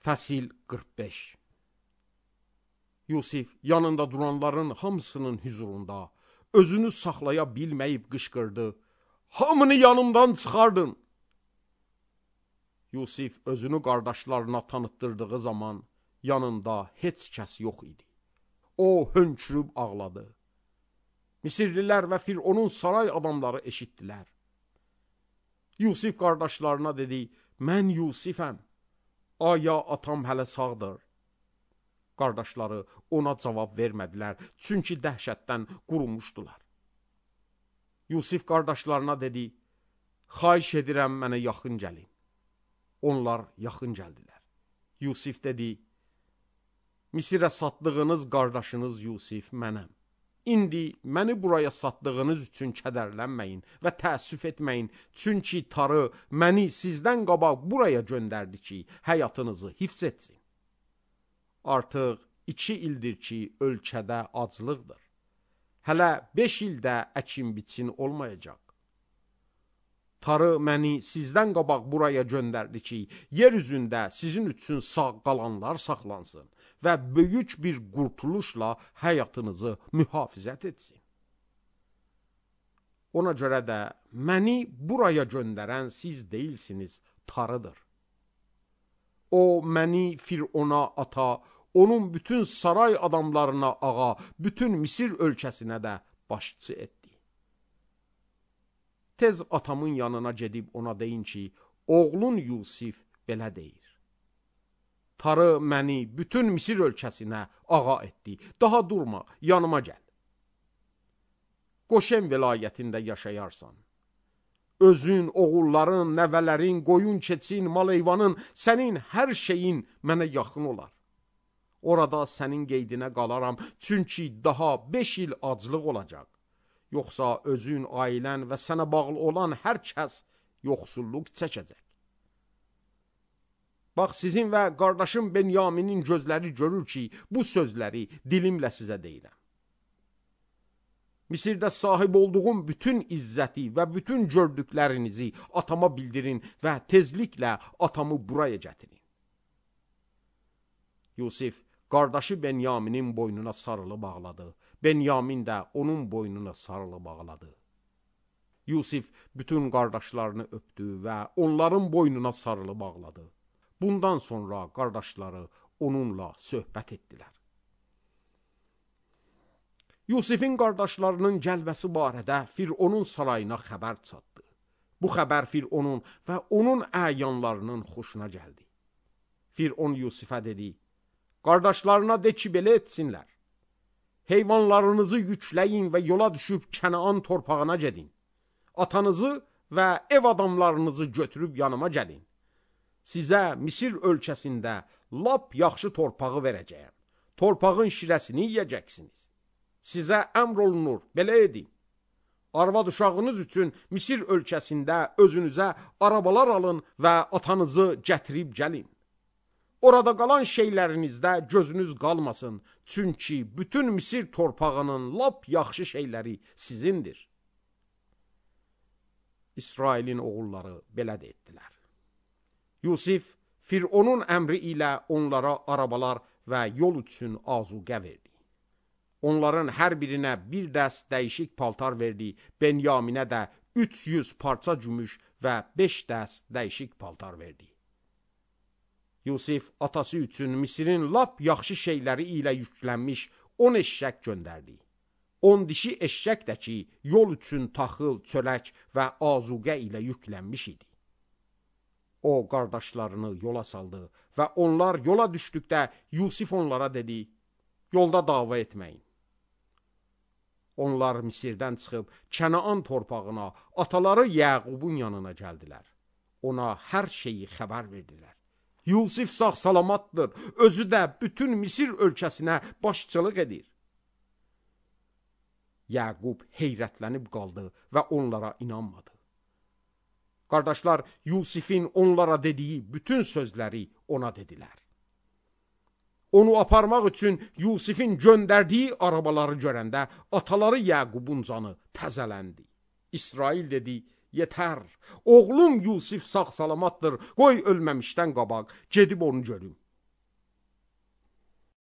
Fəsil 45. Yusif yanında duranların hamısının hüzurunda özünü saxlaya bilməyib qışqırdı. Hamını yanımdan çıxardın. Yusif özünü qardaşlarına tanıtdırdığı zaman yanında heç kəs yox idi. O hönkürüb ağladı. Misirlilər və Fironun saray adamları eşitdilər. Yusif qardaşlarına dedi, mən Yusifəm. Aya atam hələ sağdır. Qardaşları ona cavab vermədilər, çünki dəhşətdən qurumuşdular. Yusif qardaşlarına dedi, xahiş edirəm mənə yaxın gəlin. Onlar yaxın gəldilər. Yusif dedi, Misirə satdığınız qardaşınız Yusif mənəm. İndi məni buraya satdığınız üçün kədərlənməyin və təəssüf etməyin, çünki Tanrı məni sizdən qabaq buraya göndərdi ki, həyatınızı hifz etsin. Artıq 2 ildir ki, ölkədə aclıqdır. Hələ 5 ildə əkin-biçin olmayacaq. Tanrı məni sizdən qabaq buraya göndərdi ki, yer üzündə sizin üçün sağ qalanlar saxlansın və böyük bir qurtuluşla həyatınızı mühafizət etsin. Ona görə də məni buraya göndərən siz deyilsiniz, Tanrıdır. O məni Firona ata, onun bütün saray adamlarına ağa, bütün Misir ölkəsinə də başçı etdi. Tez atamın yanına gedib ona deyin ki, oğlun Yusif belə deyir. Tanrı məni bütün Misir ölkəsinə ağa etdi. Daha durma, yanıma gəl. Qoşen vilayətində yaşayarsan. Özün, oğulların, nəvələrin, qoyun keçin, mal heyvanın, sənin hər şeyin mənə yaxın olar. Orada sənin qeydinə qalaram, çünki daha 5 il aclıq olacaq. Yoxsa özün, ailən və sənə bağlı olan hər kəs yoxsulluq çəkəcək. Bax, sizin və qardaşım Benyaminin gözləri görür ki, bu sözləri dilimlə sizə deyirəm. Misirdə sahib olduğum bütün izzəti və bütün gördüklərinizi atama bildirin və tezliklə atamı buraya gətirin. Yusif qardaşı Benyaminin boynuna sarılıb ağladı. Benyamin də onun boynuna sarılıb ağladı. Yusif bütün qardaşlarını öpdü və onların boynuna sarılıb ağladı. Bundan sonra qardaşları onunla söhbət etdilər. Yusifin qardaşlarının gəlməsi barədə Fironun sarayına xəbər çatdı. Bu xəbər Fironun və onun əyanlarının xoşuna gəldi. Firon Yusifə dedi, qardaşlarına de ki, belə etsinlər. Heyvanlarınızı yükləyin və yola düşüb Kənaan torpağına gedin. Atanızı və ev adamlarınızı götürüb yanıma gəlin. Sizə Misir ölkəsində lap yaxşı torpağı verəcəyəm. Torpağın şirəsini yiyəcəksiniz. Sizə əmr olunur, belə edin. Arvad uşağınız üçün Misir ölkəsində özünüzə arabalar alın və atanızı gətirib gəlin. Orada qalan şeylərinizdə gözünüz qalmasın, çünki bütün Misir torpağının lap yaxşı şeyləri sizindir. İsrailin oğulları belə də etdilər. Yusif, Fironun əmri ilə onlara arabalar və yol üçün azuqə verdi. Onların hər birinə bir dəst dəyişik paltar verdi, Benyaminə də 300 parça gümüş və 5 dəst dəyişik paltar verdi. Yusif atası üçün Misirin lap yaxşı şeyləri ilə yüklənmiş 10 eşşək göndərdi. 10 dişi eşşək də ki, yol üçün taxıl, çörək və azuqə ilə yüklənmiş idi. O, qardaşlarını yola saldı və onlar yola düşdükdə Yusif onlara dedi, yolda dava etməyin. Onlar Misirdən çıxıb Kənaan torpağına, ataları Yəqubun yanına gəldilər. Ona hər şeyi xəbər verdilər. Yusif sağ salamatdır, özü də bütün Misir ölkəsinə başçılıq edir. Yəqub heyrətlənib qaldı və onlara inanmadı. Qardaşlar Yusifin onlara dediyi bütün sözləri ona dedilər. Onu aparmaq üçün Yusifin göndərdiyi arabaları görəndə ataları Yəqubun canı təzələndi. İsrail dedi, yetər, oğlum Yusif sağ salamatdır, qoy ölməmişdən qabaq gedib onu görüm.